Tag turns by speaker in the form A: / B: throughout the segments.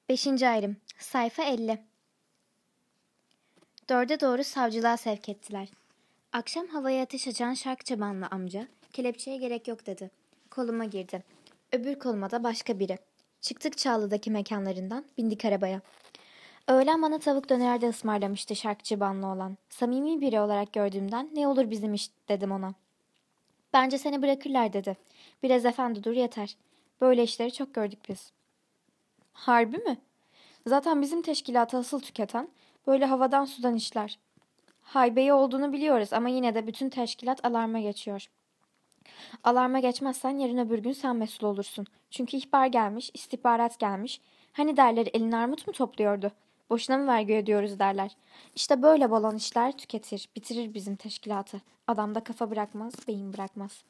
A: 5. ayrım. Sayfa 50. 4'e doğru savcılığa sevk ettiler. Akşam havaya ateş açan Şarkçabanlı amca, kelepçeye gerek yok dedi. Koluma girdi. Öbür koluma da başka biri. Çıktık Çağlı'daki mekanlarından, bindik arabaya. Öğlen bana tavuk döner de ısmarlamıştı Şarkçabanlı olan. Samimi biri olarak gördüğümden ne olur bizim iş dedim ona. Bence seni bırakırlar dedi. Biraz efendi dur yeter. Böyle işleri çok gördük biz. Harbi mi? Zaten bizim teşkilatı asıl tüketen böyle havadan sudan işler. Haybeyi olduğunu biliyoruz ama yine de bütün teşkilat alarma geçiyor. Alarma geçmezsen yarın öbür gün sen mesul olursun. Çünkü ihbar gelmiş, istihbarat gelmiş. Hani derler elin armut mu topluyordu? Boşuna mı vergi ödüyoruz derler. İşte böyle balon işler tüketir, bitirir bizim teşkilatı. Adam da kafa bırakmaz, beyin bırakmaz.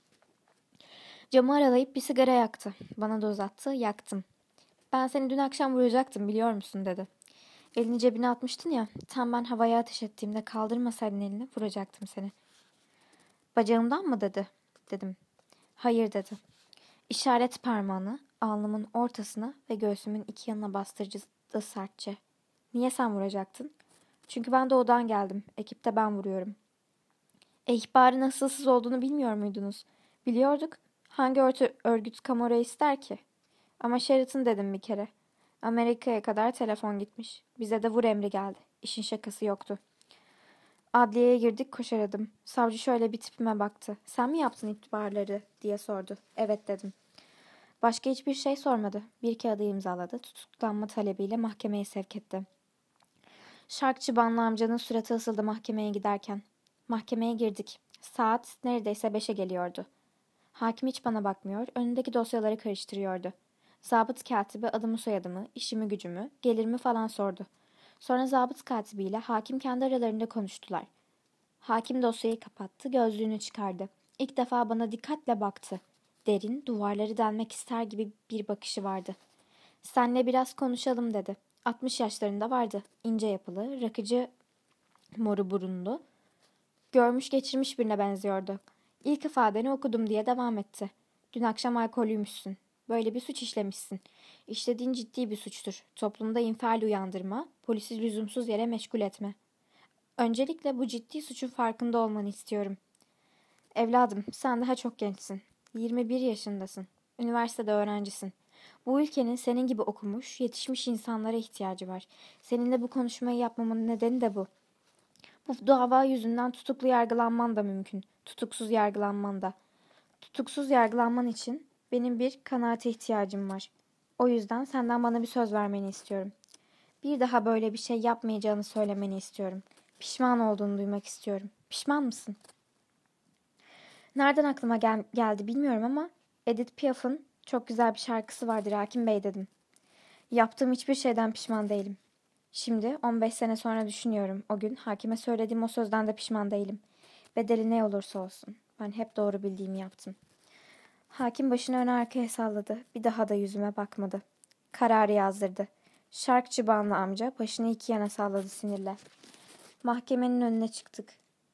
A: Camı aralayıp bir sigara yaktı. Bana da uzattı, yaktım. Ben seni dün akşam vuracaktım biliyor musun dedi. Elini cebine atmıştın ya, tam ben havaya ateş ettiğimde kaldırmasaydın elini vuracaktım seni. Bacağımdan mı dedi, dedim. Hayır dedi. İşaret parmağını alnımın ortasına ve göğsümün iki yanına bastırdı sertçe. Niye sen vuracaktın? Çünkü ben doğudan geldim, ekipte ben vuruyorum. İhbarın asılsız olduğunu bilmiyor muydunuz? Biliyorduk. Hangi örgüt Kamora ister ki? Ama Sheraton dedim bir kere. Amerika'ya kadar telefon gitmiş. Bize de vur emri geldi. İşin şakası yoktu. Adliyeye girdik koşaradım. Savcı şöyle bir tipime baktı. Sen mi yaptın ihbarları diye sordu. Evet dedim. Başka hiçbir şey sormadı. Bir kağıdı imzaladı. Tutuklanma talebiyle mahkemeye sevk etti. Şarkçı Banlı amcanın suratı asıldı mahkemeye giderken. Mahkemeye girdik. Saat neredeyse 5'e geliyordu. Hakim hiç bana bakmıyor, önündeki dosyaları karıştırıyordu. Zabıt katibi adımı soyadımı, işimi gücümü, gelirimi falan sordu. Sonra zabıt katibiyle hakim kendi aralarında konuştular. Hakim dosyayı kapattı, gözlüğünü çıkardı. İlk defa bana dikkatle baktı. Derin, duvarları delmek ister gibi bir bakışı vardı. Senle biraz konuşalım dedi. 60 yaşlarında vardı. İnce yapılı, rakıcı moru burunlu. Görmüş geçirmiş birine benziyordu. İlk ifadeni okudum diye devam etti. Dün akşam alkollüymüşsün. Böyle bir suç işlemişsin. İşlediğin ciddi bir suçtur. Toplumda infial uyandırma, polisi lüzumsuz yere meşgul etme. Öncelikle bu ciddi suçun farkında olmanı istiyorum. Evladım, sen daha çok gençsin. 21 yaşındasın. Üniversitede öğrencisin. Bu ülkenin senin gibi okumuş, yetişmiş insanlara ihtiyacı var. Seninle bu konuşmayı yapmamın nedeni de bu. Bu dava yüzünden tutuklu yargılanman da mümkün. Tutuksuz yargılanman da. Tutuksuz yargılanman için benim bir kanaate ihtiyacım var. O yüzden senden bana bir söz vermeni istiyorum. Bir daha böyle bir şey yapmayacağını söylemeni istiyorum. Pişman olduğunu duymak istiyorum. Pişman mısın? Nereden aklıma geldi bilmiyorum ama Edith Piaf'ın çok güzel bir şarkısı vardır Hakim Bey dedim. Yaptığım hiçbir şeyden pişman değilim. Şimdi 15 sene sonra düşünüyorum. O gün hakime söylediğim o sözden de pişman değilim. Bedeli ne olursa olsun. Ben hep doğru bildiğimi yaptım. Hakim başını öne arkaya salladı. Bir daha da yüzüme bakmadı. Kararı yazdırdı. Şarkçı Banlı amca başını iki yana salladı sinirle. Mahkemenin önüne çıktık.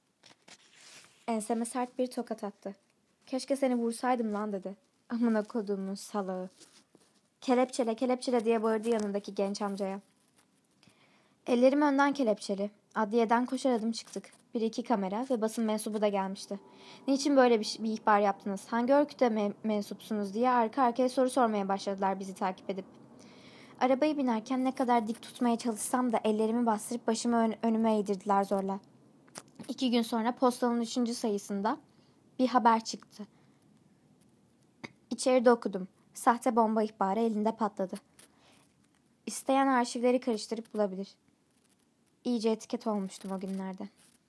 A: Enseme sert bir tokat attı. Keşke seni vursaydım lan dedi. Amına koduğumun salağı. Kelepçele kelepçele diye bağırdı yanındaki genç amcaya. Ellerim önden kelepçeli. Adliyeden koşar adım çıktık. Bir iki kamera ve basın mensubu da gelmişti. Niçin böyle bir ihbar yaptınız? Hangi örgüte mensupsunuz diye arka arkaya soru sormaya başladılar bizi takip edip. Arabayı binerken ne kadar dik tutmaya çalışsam da ellerimi bastırıp başımı önüme eğdirdiler zorla. 2 gün sonra postanın 3. sayısında bir haber çıktı. İçeride okudum. Sahte bomba ihbarı elinde patladı. İsteyen arşivleri karıştırıp bulabilir. İyice etiket olmuştum o günlerde.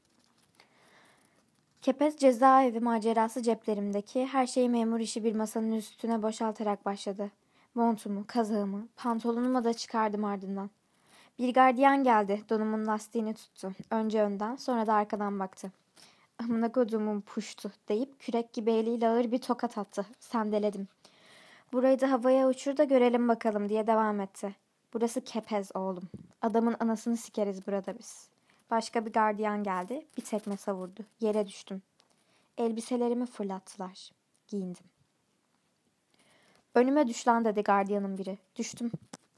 A: Kepez cezaevi macerası ceplerimdeki her şeyi memur işi bir masanın üstüne boşaltarak başladı. Montumu, kazağımı, pantolonumu da çıkardım ardından. Bir gardiyan geldi, donumun lastiğini tuttu. Önce önden, sonra da arkadan baktı. Amına koduğumun puştu deyip kürek gibi eliyle ağır bir tokat attı. Sendeledim. Burayı da havaya uçur da görelim bakalım diye devam etti. Burası Kepez oğlum. Adamın anasını sikeriz burada biz. Başka bir gardiyan geldi. Bir tekme savurdu. Yere düştüm. Elbiselerimi fırlattılar. Giyindim. Önüme düş lan dedi gardiyanın biri. Düştüm.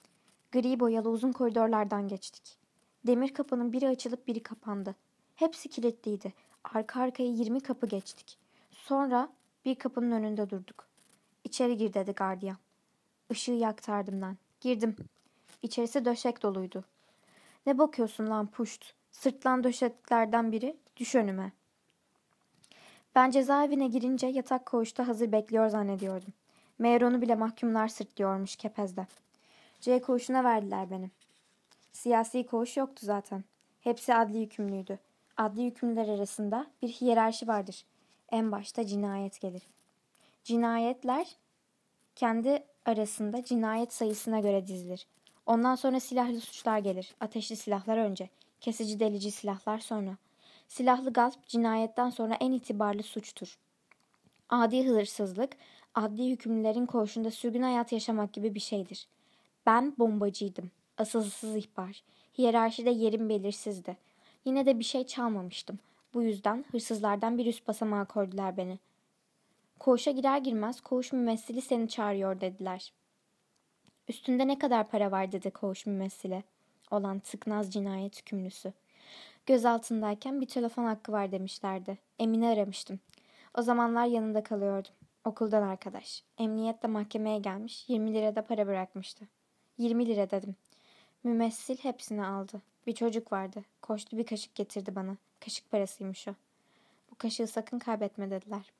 A: Gri boyalı uzun koridorlardan geçtik. Demir kapının biri açılıp biri kapandı. Hepsi kilitliydi. Arka arkaya 20 kapı geçtik. Sonra bir kapının önünde durduk. İçeri gir dedi gardiyan. Işığı yaktı ardımdan. Girdim. İçerisi döşek doluydu. Ne bakıyorsun lan puşt? Sırtlan döşeklerden biri. Düş önüme. Ben cezaevine girince yatak koğuşta hazır bekliyor zannediyordum. Meğer onu bile mahkumlar sırtlıyormuş kepezde. C koğuşuna verdiler beni. Siyasi koğuş yoktu zaten. Hepsi adli hükümlüydü. Adli hükümlüler arasında bir hiyerarşi vardır. En başta cinayet gelir. Cinayetler kendi arasında cinayet sayısına göre dizilir. Ondan sonra silahlı suçlar gelir. Ateşli silahlar önce. Kesici delici silahlar sonra. Silahlı gasp cinayetten sonra en itibarlı suçtur. Adi hırsızlık, adli hükümlülerin koğuşunda sürgün hayat yaşamak gibi bir şeydir. Ben bombacıydım. Asılsız ihbar. Hiyerarşide yerim belirsizdi. Yine de bir şey çalmamıştım. Bu yüzden hırsızlardan bir üst basamağa koydular beni. Koğuşa girer girmez koğuş mümessili seni çağırıyor dediler. Üstünde ne kadar para var dedi koğuş mümessili olan tıknaz cinayet hükümlüsü. Gözaltındayken bir telefon hakkı var demişlerdi. Emin'i aramıştım. O zamanlar yanında kalıyordum. Okuldan arkadaş. Emniyetle mahkemeye gelmiş. 20 lira da para bırakmıştı. 20 lira dedim. Mümessil hepsini aldı. Bir çocuk vardı. Koştu bir kaşık getirdi bana. Kaşık parasıymış o. Bu kaşığı sakın kaybetme dediler.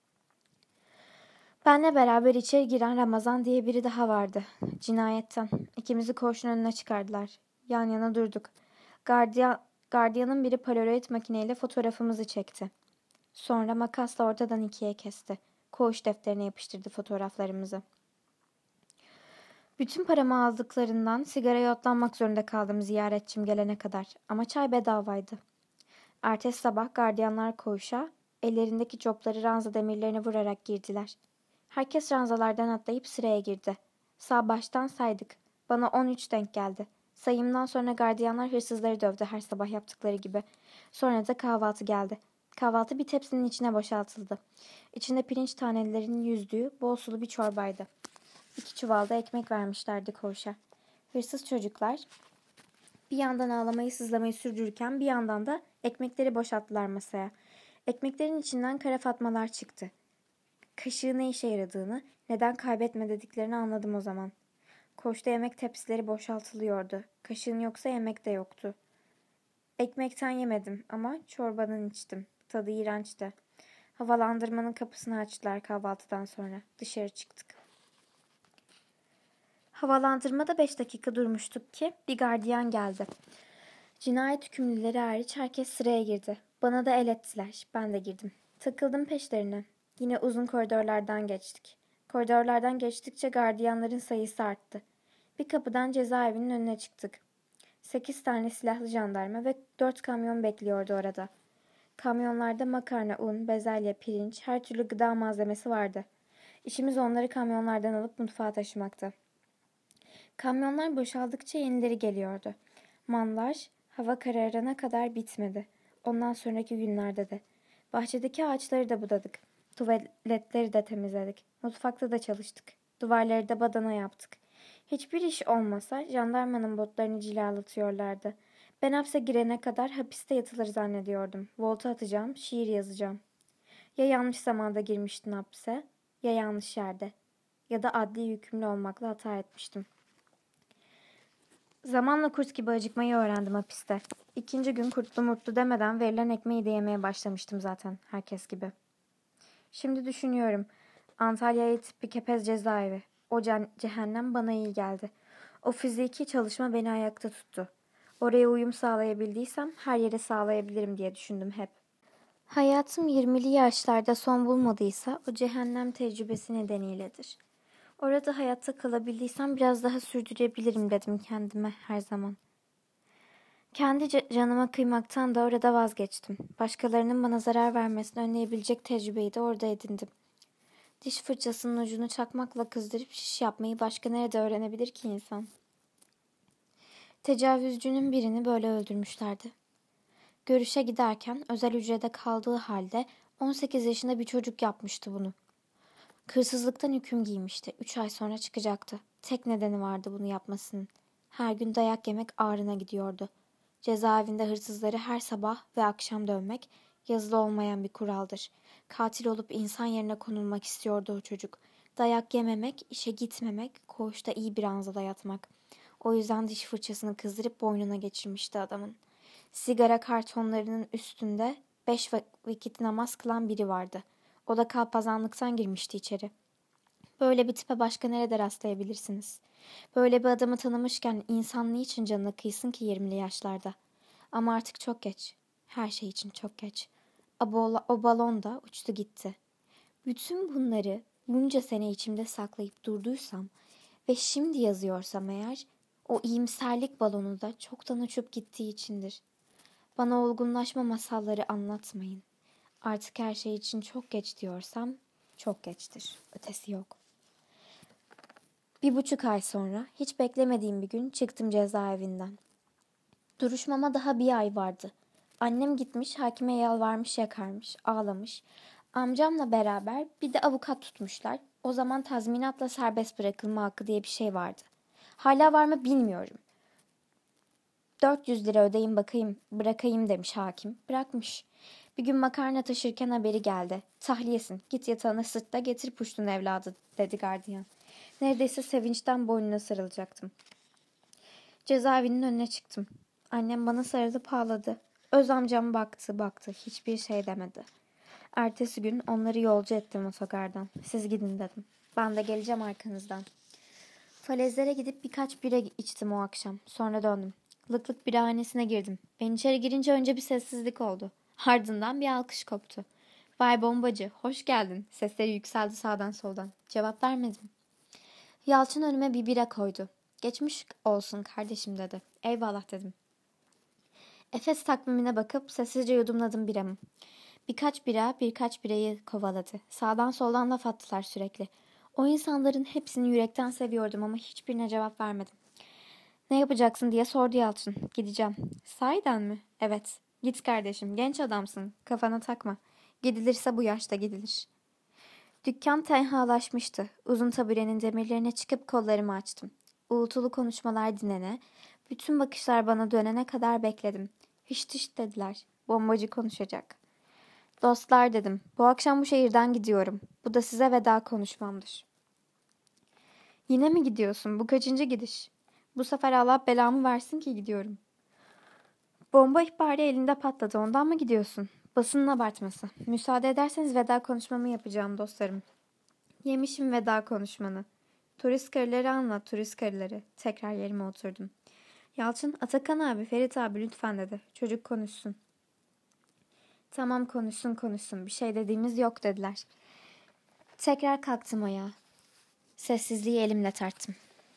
A: Benle beraber içeri giren Ramazan diye biri daha vardı. Cinayetten. İkimizi koğuşun önüne çıkardılar. Yan yana durduk. Gardiyanın biri polaroid makineyle fotoğrafımızı çekti. Sonra makasla ortadan ikiye kesti. Koğuş defterine yapıştırdı fotoğraflarımızı. Bütün paramı aldıklarından sigaraya otlanmak zorunda kaldım ziyaretçim gelene kadar. Ama çay bedavaydı. Ertesi sabah gardiyanlar koğuşa ellerindeki copları ranza demirlerine vurarak girdiler. Herkes ranzalardan atlayıp sıraya girdi. Sağ baştan saydık. Bana 13 denk geldi. Sayımdan sonra gardiyanlar hırsızları dövdü her sabah yaptıkları gibi. Sonra da kahvaltı geldi. Kahvaltı bir tepsinin içine boşaltıldı. İçinde pirinç tanelerinin yüzdüğü bol sulu bir çorbaydı. 2 çuvalda ekmek vermişlerdi koğuşa. Hırsız çocuklar bir yandan ağlamayı sızlamayı sürdürürken bir yandan da ekmekleri boşalttılar masaya. Ekmeklerin içinden kara fatmalar çıktı. Kaşığı ne işe yaradığını, neden kaybetme dediklerini anladım o zaman. Koğuşta yemek tepsileri boşaltılıyordu. Kaşığın yoksa yemek de yoktu. Ekmekten yemedim ama çorbadan içtim. Tadı iğrençti. Havalandırmanın kapısını açtılar kahvaltıdan sonra. Dışarı çıktık. Havalandırmada 5 dakika durmuştuk ki bir gardiyan geldi. Cinayet hükümlüleri hariç herkes sıraya girdi. Bana da el ettiler. Ben de girdim. Takıldım peşlerine. Yine uzun koridorlardan geçtik. Koridorlardan geçtikçe gardiyanların sayısı arttı. Bir kapıdan cezaevinin önüne çıktık. 8 tane silahlı jandarma ve 4 kamyon bekliyordu orada. Kamyonlarda makarna, un, bezelye, pirinç, her türlü gıda malzemesi vardı. İşimiz onları kamyonlardan alıp mutfağa taşımaktı. Kamyonlar boşaldıkça yenileri geliyordu. Manlar hava kararana kadar bitmedi. Ondan sonraki günlerde de. Bahçedeki ağaçları da budadık. Tuvaletleri de temizledik. Mutfakta da çalıştık. Duvarları da badana yaptık. Hiçbir iş olmasa jandarmanın botlarını cilalatıyorlardı. Ben hapse girene kadar hapiste yatılır zannediyordum. Volta atacağım, şiir yazacağım. Ya yanlış zamanda girmiştin hapse, ya yanlış yerde. Ya da adli yükümlü olmakla hata etmiştim. Zamanla kurt gibi acıkmayı öğrendim hapiste. 2. gün kurtlu murtlu demeden verilen ekmeği de yemeye başlamıştım zaten herkes gibi. Şimdi düşünüyorum. Antalya'ya ait bir kepez cezaevi. O cehennem bana iyi geldi. O fiziki çalışma beni ayakta tuttu. Oraya uyum sağlayabildiysem her yere sağlayabilirim diye düşündüm hep. Hayatım 20'li yaşlarda son bulmadıysa o cehennem tecrübesi nedeniyledir. Orada hayatta kalabildiysem biraz daha sürdürebilirim dedim kendime her zaman. Kendi canıma kıymaktan da orada vazgeçtim. Başkalarının bana zarar vermesini önleyebilecek tecrübeyi de orada edindim. Diş fırçasının ucunu çakmakla kızdırıp şiş yapmayı başka nerede öğrenebilir ki insan? Tecavüzcünün birini böyle öldürmüşlerdi. Görüşe giderken özel hücrede kaldığı halde 18 yaşında bir çocuk yapmıştı bunu. Hırsızlıktan hüküm giymişti. 3 ay sonra çıkacaktı. Tek nedeni vardı bunu yapmasının. Her gün dayak yemek ağrına gidiyordu. Cezaevinde hırsızları her sabah ve akşam dövmek yazılı olmayan bir kuraldır. Katil olup insan yerine konulmak istiyordu o çocuk. Dayak yememek, işe gitmemek, koğuşta iyi bir ranzada yatmak. O yüzden diş fırçasını kızdırıp boynuna geçirmişti adamın. Sigara kartonlarının üstünde 5 vakit namaz kılan biri vardı. O da kalpazanlıktan girmişti içeri. Böyle bir tipe başka nerede rastlayabilirsiniz? Böyle bir adamı tanımışken insan niçin canına kıysın ki 20'li yaşlarda? Ama artık çok geç. Her şey için çok geç. O balon da uçtu gitti. Bütün bunları bunca sene içimde saklayıp durduysam ve şimdi yazıyorsam eğer, o iyimserlik balonu da çoktan uçup gittiği içindir. Bana olgunlaşma masalları anlatmayın. Artık her şey için çok geç diyorsam çok geçtir. Ötesi yok. 1,5 ay sonra hiç beklemediğim bir gün çıktım cezaevinden. Duruşmama daha bir ay vardı. Annem gitmiş, hakime yalvarmış, yakarmış, ağlamış. Amcamla beraber bir de avukat tutmuşlar. O zaman tazminatla serbest bırakılma hakkı diye bir şey vardı. Hala var mı bilmiyorum. 400 lira ödeyin bakayım, bırakayım demiş hakim. Bırakmış. Bir gün makarna taşırken haberi geldi. Tahliyesin, git yatağına sırt da getir puştun evladı dedi gardiyan. Neredeyse sevinçten boynuna sarılacaktım. Cezaevinin önüne çıktım. Annem bana sarılıp ağladı. Öz amcam baktı, hiçbir şey demedi. Ertesi gün onları yolcu ettim otogardan. Siz gidin dedim. Ben de geleceğim arkanızdan. Falezlere gidip birkaç bira içtim o akşam. Sonra döndüm. Lık lık birahanesine girdim. Ben içeri girince önce bir sessizlik oldu. Ardından bir alkış koptu. Vay bombacı, hoş geldin. Sesleri yükseldi sağdan soldan. Cevap vermedim. Yalçın önüme bir bira koydu. Geçmiş olsun kardeşim dedi. Eyvallah dedim. Efes takvimine bakıp sessizce yudumladım biramı. Birkaç birayı kovaladı. Sağdan soldan laf attılar sürekli. O insanların hepsini yürekten seviyordum ama hiçbirine cevap vermedim. Ne yapacaksın diye sordu Yalçın. Gideceğim. Sahiden mi? Evet. Git kardeşim, genç adamsın. Kafana takma. Gidilirse bu yaşta gidilir. Dükkan tenhalaşmıştı. Uzun taburenin demirlerine çıkıp kollarımı açtım. Uğultulu konuşmalar dinene, bütün bakışlar bana dönene kadar bekledim. Hışt hışt dediler. Bombacı konuşacak. Dostlar dedim. Bu akşam bu şehirden gidiyorum. Bu da size veda konuşmamdır. Yine mi gidiyorsun? Bu kaçıncı gidiş? Bu sefer Allah belamı versin ki gidiyorum. Bomba ihbarı elinde patladı. Ondan mı gidiyorsun? Basının abartması. Müsaade ederseniz veda konuşmamı yapacağım dostlarım. Yemişim veda konuşmanı. Turist karıları anlat, turist karıları. Tekrar yerime oturdum. Yalçın, Atakan abi, Ferit abi lütfen dedi. Çocuk konuşsun. Tamam konuşsun. Bir şey dediğimiz yok dediler. Tekrar kalktım ayağa. Sessizliği elimle tarttım.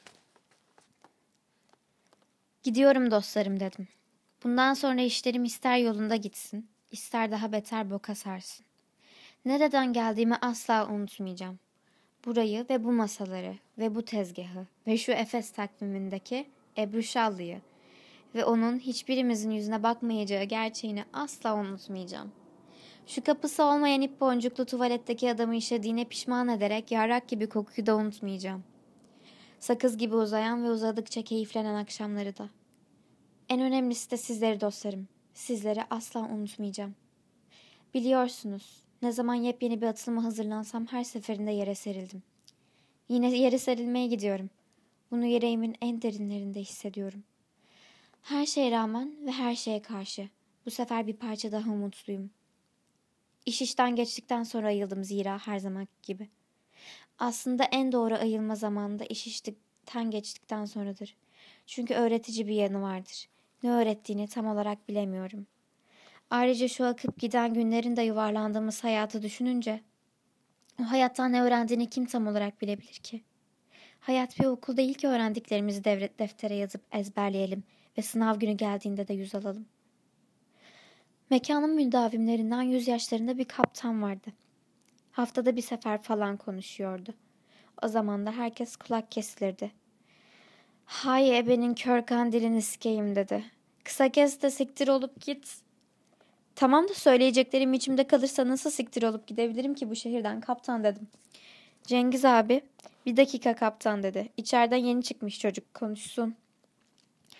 A: Gidiyorum dostlarım dedim. Bundan sonra işlerim ister yolunda gitsin, ister daha beter boka sarsın. Nereden geldiğimi asla unutmayacağım. Burayı ve bu masaları ve bu tezgahı ve şu Efes takvimindeki Ebru Şallı'yı ve onun hiçbirimizin yüzüne bakmayacağı gerçeğini asla unutmayacağım. Şu kapısı olmayan ip boncuklu tuvaletteki adamı işlediğine pişman ederek yarrak gibi kokuyu da unutmayacağım. Sakız gibi uzayan ve uzadıkça keyiflenen akşamları da. En önemlisi de sizleri dostlarım. Sizleri asla unutmayacağım. Biliyorsunuz, ne zaman yepyeni bir atılıma hazırlansam her seferinde yere serildim. Yine yere serilmeye gidiyorum. Bunu yüreğimin en derinlerinde hissediyorum. Her şeye rağmen ve her şeye karşı bu sefer bir parça daha umutluyum. İş işten geçtikten sonra ayıldım zira her zaman gibi. Aslında en doğru ayılma zamanı da iş işten geçtikten sonradır. Çünkü öğretici bir yanı vardır. Ne öğrettiğini tam olarak bilemiyorum. Ayrıca şu akıp giden günlerin de yuvarlandığımız hayatı düşününce o hayattan ne öğrendiğini kim tam olarak bilebilir ki? Hayat bir okul değil ki öğrendiklerimizi deftere yazıp ezberleyelim ve sınav günü geldiğinde de yüz alalım. Mekanın müdavimlerinden 100 yaşlarında bir kaptan vardı. Haftada bir sefer falan konuşuyordu. O zaman da herkes kulak kesilirdi. Hay ebenin kör kandilini sikeyim dedi. Kısa kes de siktir olup git. Tamam da söyleyeceklerim içimde kalırsa nasıl siktir olup gidebilirim ki bu şehirden kaptan dedim. Cengiz abi, bir dakika kaptan dedi. İçeriden yeni çıkmış çocuk konuşsun.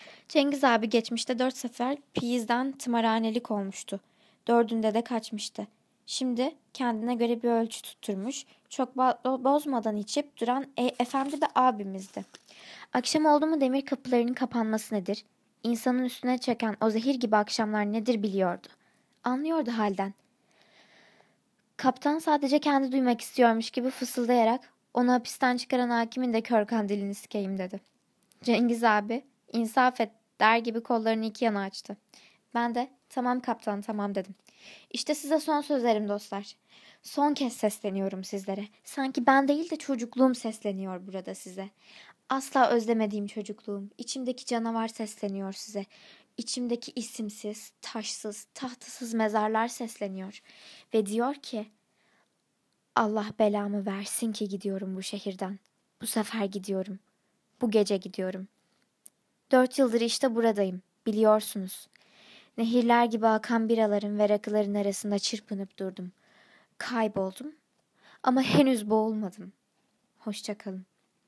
A: Cengiz abi geçmişte 4 sefer piyizden tımarhanelik olmuştu. 4'ünde de kaçmıştı. Şimdi kendine göre bir ölçü tutturmuş, çok bozmadan içip duran efendi bir abimizdi. Akşam oldu mu demir kapılarının kapanması nedir? İnsanın üstüne çeken o zehir gibi akşamlar nedir biliyordu. Anlıyordu halden. Kaptan sadece kendi duymak istiyormuş gibi fısıldayarak onu hapisten çıkaran hakimin de kör kandilini sikeyim dedi. Cengiz abi insaf et der gibi kollarını iki yana açtı. Ben de tamam kaptan tamam dedim. İşte size son sözlerim dostlar. Son kez sesleniyorum sizlere. Sanki ben değil de çocukluğum sesleniyor burada size. Asla özlemediğim çocukluğum, içimdeki canavar sesleniyor size. İçimdeki isimsiz, taşsız, tahtasız mezarlar sesleniyor. Ve diyor ki, Allah belamı versin ki gidiyorum bu şehirden. Bu sefer gidiyorum. Bu gece gidiyorum. 4 yıldır işte buradayım, biliyorsunuz. Nehirler gibi akan biraların ve rakıların arasında çırpınıp durdum. Kayboldum ama henüz boğulmadım. Hoşça kalın.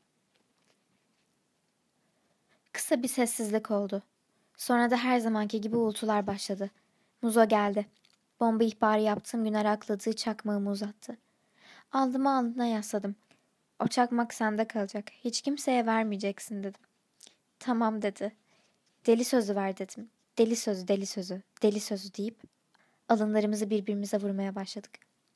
A: Kısa bir sessizlik oldu. Sonra da her zamanki gibi uğultular başladı. Muzo geldi. Bomba ihbarı yaptığım gün arakladığı çakmağımı uzattı. Alnıma alnına yasladım. O çakmak sende kalacak. Hiç kimseye vermeyeceksin dedim. Tamam dedi. Deli sözü ver dedim. Deli sözü, deli sözü, deli sözü deyip alınlarımızı birbirimize vurmaya başladık.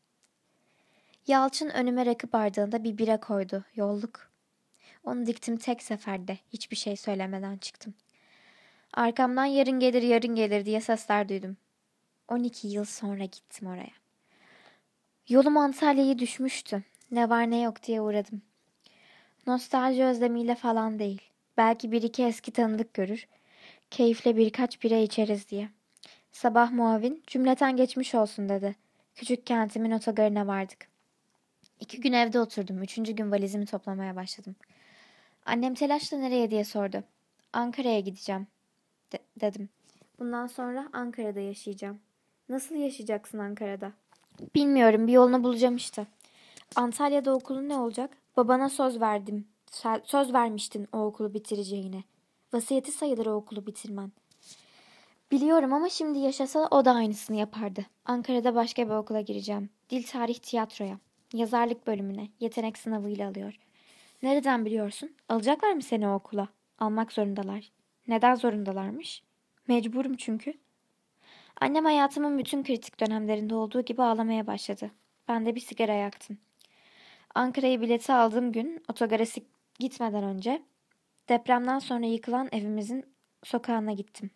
A: Yalçın önüme rakı bardağında bir bira koydu. Yolluk. Onu diktim tek seferde. Hiçbir şey söylemeden çıktım. Arkamdan yarın gelir yarın gelir diye sesler duydum. 12 yıl sonra gittim oraya. Yolum Antalya'yı düşmüştü. Ne var ne yok diye uğradım. Nostalji özlemiyle falan değil. Belki bir iki eski tanıdık görür. Keyifle birkaç bira içeriz diye. Sabah muavin cümleten geçmiş olsun dedi. Küçük kentimin otogarına vardık. 2 gün evde oturdum. 3. gün valizimi toplamaya başladım. Annem telaşla nereye diye sordu. Ankara'ya gideceğim dedim. Bundan sonra Ankara'da yaşayacağım. Nasıl yaşayacaksın Ankara'da? Bilmiyorum, bir yolunu bulacağım işte. Antalya'da okulun ne olacak? Babana söz verdim. Söz vermiştin o okulu bitireceğine. Vasiyeti sayılır o okulu bitirmen. Biliyorum ama şimdi yaşasa o da aynısını yapardı. Ankara'da başka bir okula gireceğim. Dil, tarih, tiyatroya. Yazarlık bölümüne. Yetenek sınavıyla alıyor. Nereden biliyorsun? Alacaklar mı seni o okula? Almak zorundalar. Neden zorundalarmış? Mecburum çünkü. Annem hayatımın bütün kritik dönemlerinde olduğu gibi ağlamaya başladı. Ben de bir sigara yaktım. Ankara'ya bileti aldığım gün otogara gitmeden önce depremden sonra yıkılan evimizin sokağına gittim.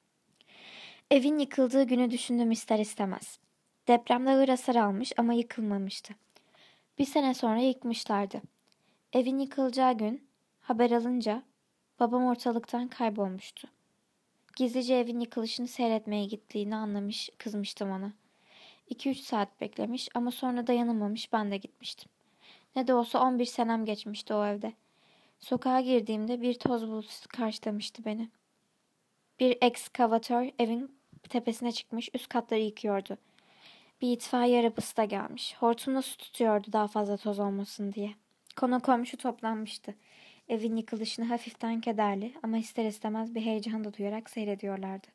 A: Evin yıkıldığı günü düşündüm ister istemez. Depremde ağır hasar almış ama yıkılmamıştı. Bir sene sonra yıkmışlardı. Evin yıkılacağı gün haber alınca babam ortalıktan kaybolmuştu. Gizlice evin yıkılışını seyretmeye gittiğini anlamış, kızmıştım ona. 2-3 saat beklemiş ama sonra dayanamamış, ben de gitmiştim. Ne de olsa 11 senem geçmişti o evde. Sokağa girdiğimde bir toz bulutu karşılamıştı beni. Bir ekskavatör evin tepesine çıkmış, üst katları yıkıyordu. Bir itfaiye arabası da gelmiş. Hortumla su tutuyordu daha fazla toz olmasın diye. Konu komşu toplanmıştı. Evin yıkılışını hafiften kederli ama ister istemez bir heyecan da duyarak seyrediyorlardı.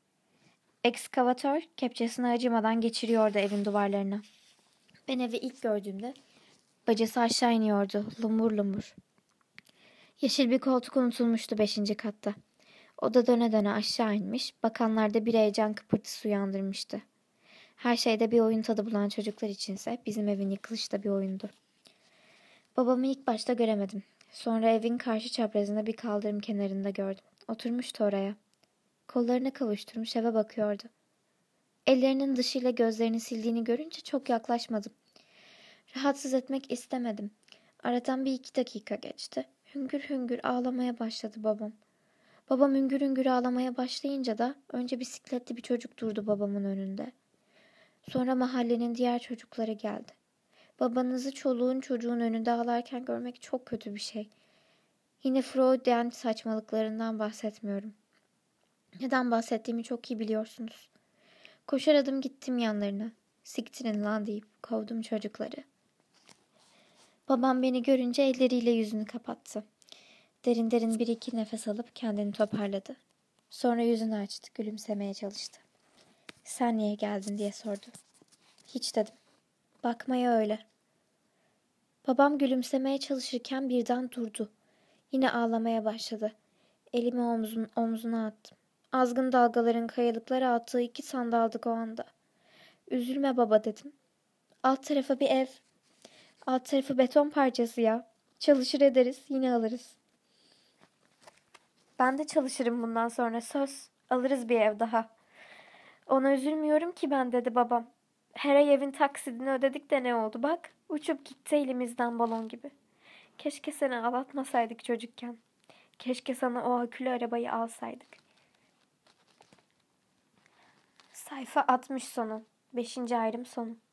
A: Ekskavatör kepçesini acımadan geçiriyordu evin duvarlarına. Ben evi ilk gördüğümde bacası aşağı iniyordu, lumbur lumbur. Yeşil bir koltuk unutulmuştu 5. katta. O da döne döne aşağı inmiş, bakanlarda bir heyecan kıpırtısı uyandırmıştı. Her şeyde bir oyun tadı bulan çocuklar içinse bizim evin yıkılışı da bir oyundu. Babamı ilk başta göremedim. Sonra evin karşı çaprazında bir kaldırım kenarında gördüm. Oturmuştu oraya. Kollarını kavuşturmuş eve bakıyordu. Ellerinin dışıyla gözlerini sildiğini görünce çok yaklaşmadım. Rahatsız etmek istemedim. Aradan 1-2 dakika geçti. Hüngür hüngür ağlamaya başladı babam. Babam hüngür hüngür ağlamaya başlayınca da önce bisikletli bir çocuk durdu babamın önünde. Sonra mahallenin diğer çocukları geldi. Babanızı çoluğun çocuğun önünde ağlarken görmek çok kötü bir şey. Yine Freudian saçmalıklarından bahsetmiyorum. Neden bahsettiğimi çok iyi biliyorsunuz. Koşar adım gittim yanlarına. Siktirin lan deyip kovdum çocukları. Babam beni görünce elleriyle yüzünü kapattı. Derin derin bir iki nefes alıp kendini toparladı. Sonra yüzünü açtı, gülümsemeye çalıştı. Sen niye geldin diye sordu. Hiç dedim. Bakmaya öyle. Babam gülümsemeye çalışırken birden durdu. Yine ağlamaya başladı. Elimi omzuna attım. Azgın dalgaların kayalıklara attığı iki sandaldık o anda. Üzülme baba dedim. Alt tarafı bir ev. Alt tarafı beton parçası ya. Çalışır ederiz, yine alırız. Ben de çalışırım bundan sonra, söz. Alırız bir ev daha. Ona üzülmüyorum ki ben, dedi babam. Her ay evin taksidini ödedik de ne oldu bak. Uçup gitti elimizden balon gibi. Keşke seni ağlatmasaydık çocukken. Keşke sana o akülü arabayı alsaydık. Sayfa 60 sonu. 5. ayrım sonu.